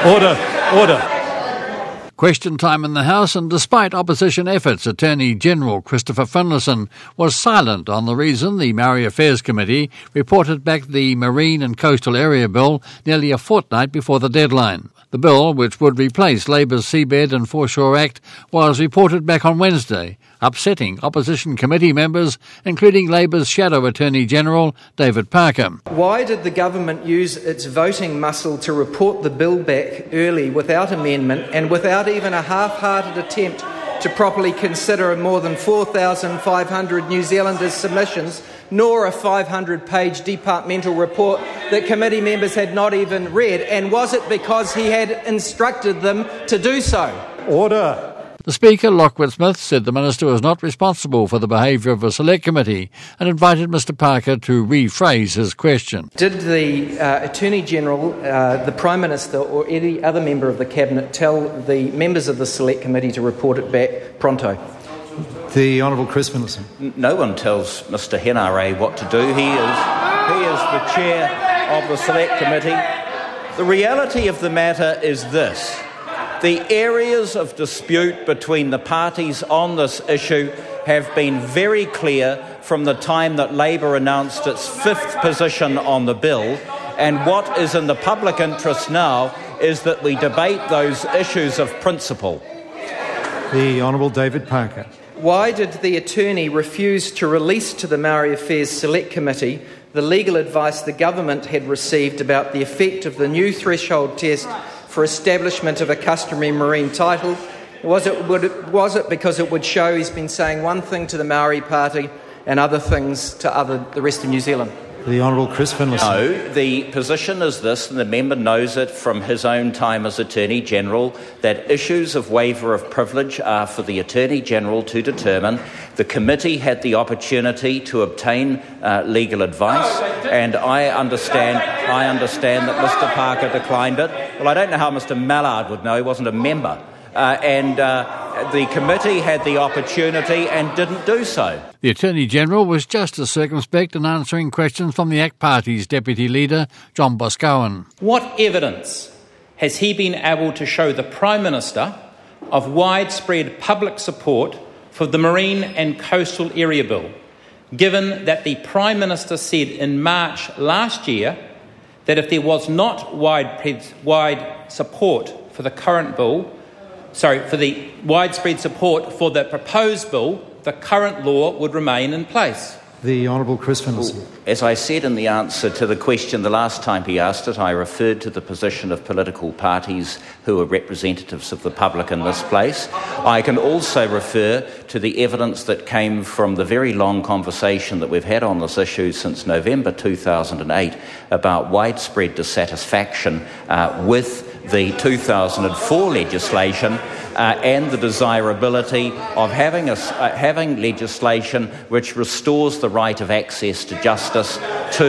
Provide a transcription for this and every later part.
Order. Question time in the House, and despite opposition efforts, Attorney-General Christopher Finlayson was silent on the reason the Maori Affairs Committee reported back the Marine and Coastal Area Bill nearly a fortnight before the deadline. The bill, which would replace Labour's Seabed and Foreshore Act, was reported back on Wednesday, upsetting opposition committee members, including Labour's Shadow Attorney-General, David Parker. Why did the government use its voting muscle to report the bill back early without amendment and without even a half-hearted attempt to properly consider more than 4,500 New Zealanders' submissions, nor a 500-page departmental report that committee members had not even read? And was it because he had instructed them to do so? Order. The Speaker, Lockwood Smith, said the Minister was not responsible for the behaviour of a select committee and invited Mr Parker to rephrase his question. Did the Attorney-General, the Prime Minister or any other member of the Cabinet tell the members of the select committee to report it back pronto? The Honourable Chris Finlayson. No one tells Mr Henare what to do. He is the chair of the select committee. The reality of the matter is this. The areas of dispute between the parties on this issue have been very clear from the time that Labour announced its fifth position on the bill, and what is in the public interest now is that we debate those issues of principle. The Honourable David Parker. Why did the Attorney refuse to release to the Maori Affairs Select Committee the legal advice the government had received about the effect of the new threshold test for establishment of a customary marine title? Was it because it would show he's been saying one thing to the Maori Party and other things to the rest of New Zealand? The Honourable Chris Finlayson. No, the position is this, and the member knows it from his own time as Attorney-General, that issues of waiver of privilege are for the Attorney-General to determine. The committee had the opportunity to obtain legal advice, and I understand that Mr Parker declined it. Well, I don't know how Mr Mallard would know. He wasn't a member. The committee had the opportunity and didn't do so. The Attorney-General was just as circumspect in answering questions from the ACT Party's Deputy Leader, John Boscawen. What evidence has he been able to show the Prime Minister of widespread public support for the Marine and Coastal Area Bill, given that the Prime Minister said in March last year that if there was not wide support for the current bill, for the widespread support for the proposed bill, the current law would remain in place? The Honourable Chris Finlayson. As I said in the answer to the question the last time he asked it, I referred to the position of political parties who are representatives of the public in this place. I can also refer to the evidence that came from the very long conversation that we've had on this issue since November 2008 about widespread dissatisfaction with the 2004 legislation and the desirability of having legislation which restores the right of access to justice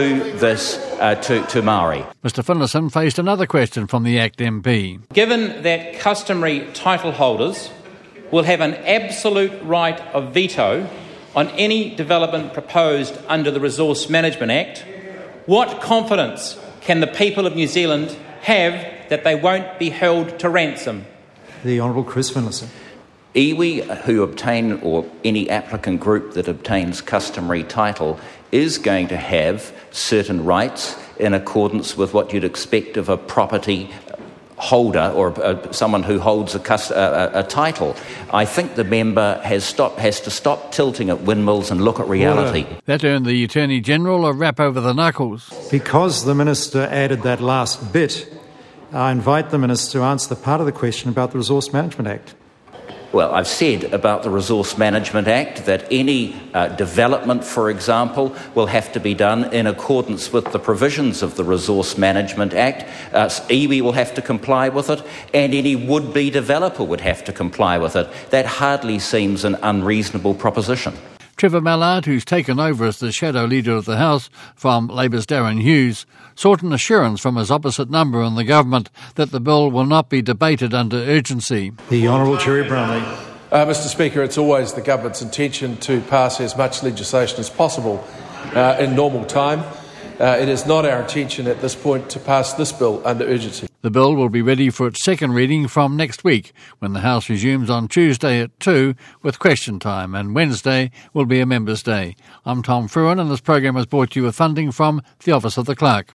to Maori. Mr Finlayson faced another question from the ACT MP. Given that customary title holders will have an absolute right of veto on any development proposed under the Resource Management Act, what confidence can the people of New Zealand have that they won't be held to ransom? The Honourable Chris Finlayson. Iwi who obtain, or any applicant group that obtains customary title, is going to have certain rights in accordance with what you'd expect of a property holder or someone who holds a title. I think the member has to stop tilting at windmills and look at reality. Order. That earned the Attorney-General a rap over the knuckles. Because the Minister added that last bit, I invite the Minister to answer the part of the question about the Resource Management Act. Well, I've said about the Resource Management Act that any development, for example, will have to be done in accordance with the provisions of the Resource Management Act. iwi will have to comply with it, and any would-be developer would have to comply with it. That hardly seems an unreasonable proposition. Trevor Mallard, who's taken over as the Shadow Leader of the House from Labour's Darren Hughes, sought an assurance from his opposite number in the government that the bill will not be debated under urgency. The Honourable Jerry Brownlee. Mr Speaker, it's always the government's intention to pass as much legislation as possible in normal time. It is not our intention at this point to pass this bill under urgency. The bill will be ready for its second reading from next week, when the House resumes on Tuesday at 2 with question time, and Wednesday will be a Members' Day. I'm Tom Fruin, and this program is brought to you with funding from the Office of the Clerk.